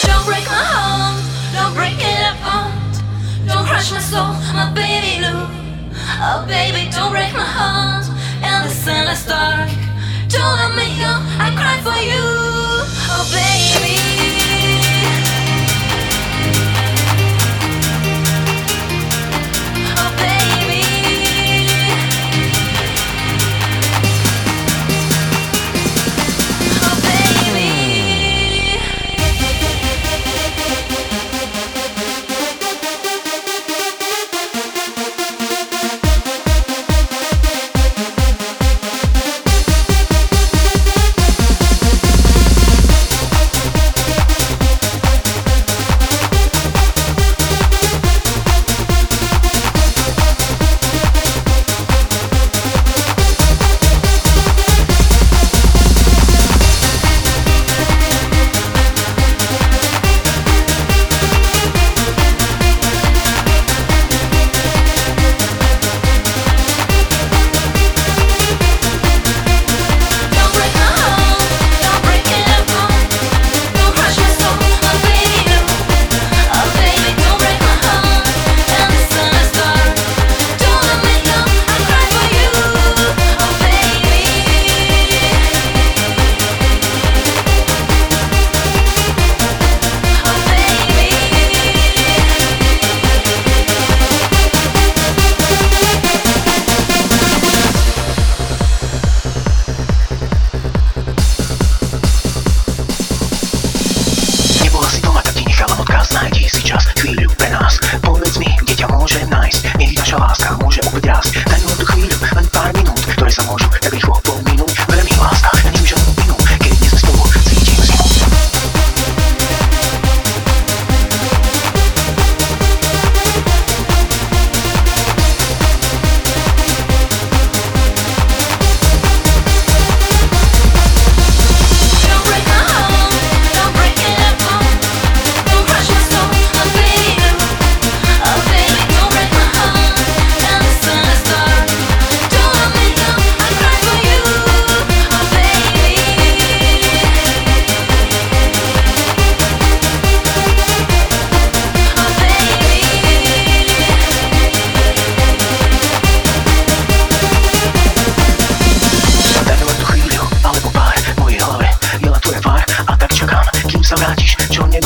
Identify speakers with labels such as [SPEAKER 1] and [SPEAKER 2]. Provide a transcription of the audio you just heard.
[SPEAKER 1] Don't break my heart, don't break it apart. Don't crush my soul, my baby Lou. Oh baby, don't break my heart. And the sun is dark. Don't let me go, I cry for you. Oh baby. Oh baby. Oh baby.
[SPEAKER 2] Найди сейчас хвилю при нас. Povedz mi, kde ťa môže nájsť. Nech naša láska môže opäť rásť. Daj mi len tú chvíľu, len pár minút, ktoré sa môžu tak rýchlo pominúť. Veľa mi láska, není už žiadnu vinu, keď nie sme spolu, cítim zimu. Sa vrátiš, čo